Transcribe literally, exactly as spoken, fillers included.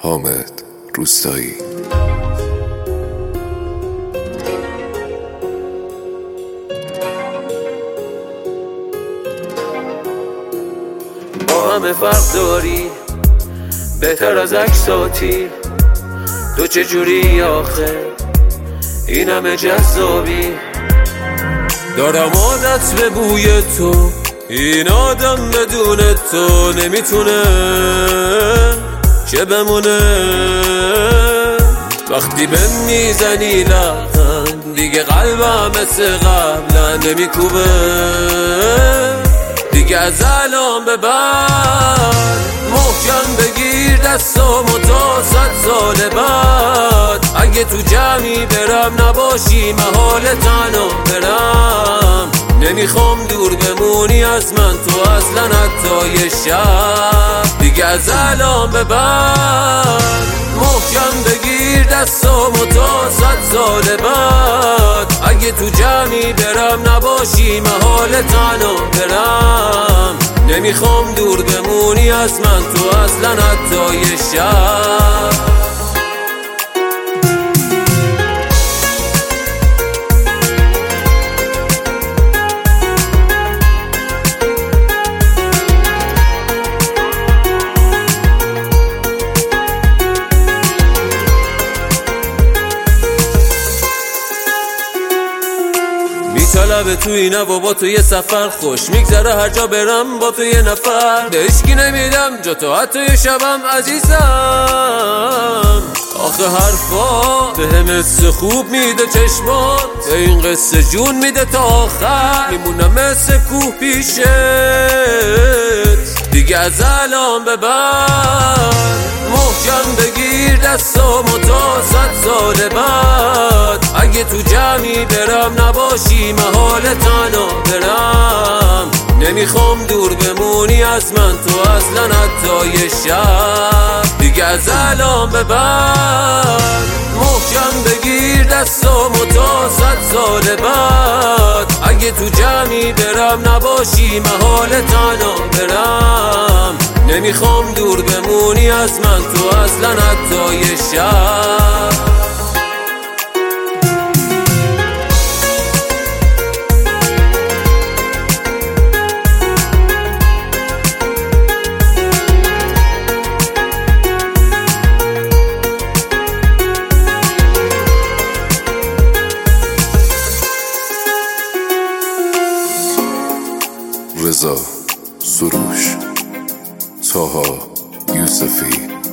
حامد روستایی. با همه فرق داری بهتر از عکساتی، تو چجوری آخه این همه جذابی؟ دارم عادت به بوی تو، این آدم بدون تو نمیتونه چه بمونه. وقتی به میزنی لبخند دیگه قلبم مثل قبلا نمیکوبه، دیگه از الان به بعد محکم بگیر دستامو تا صد سال بعد. اگه تو جمعی برم نباشی محال تنها برم، نمیخوام دور بمونی از من تو اصلا حتی یه شب. دیگه از الان به بعد محکم بگیر دستامو تا صد سال بعد. اگه تو جمعی برم نباشی محال تنها برم، نمیخوام دور بمونی از من تو اصلا حتی یه شب. طلب تو اینه و با تو یه سفر خوش میگذره، هر جا برم با تو یه نفر، به اشکی نمیدم جا تو حتی یه شبم عزیزم. آخه حرفا به هم مثل خوب میده چشمات، به این قصه جون میده تا آخر، میمونم مثل کوه پیشت. دیگه از الان به بعد محکم بگیر دستامو تا صد سال بعد. اگه تو جمعی برم نباشی محال تنها برم، نمیخوام دور بمونی از من تو اصلا حتی یه شب. دیگه از الان به بعد محکم بگیر دستامو تا صد سال بعد. اگه تو جمعی برم نباشی محال تنها برم، نمیخوام دور بمونی از من تو اصلا حتی یه شب. رضا سروش، طاها یوسفی.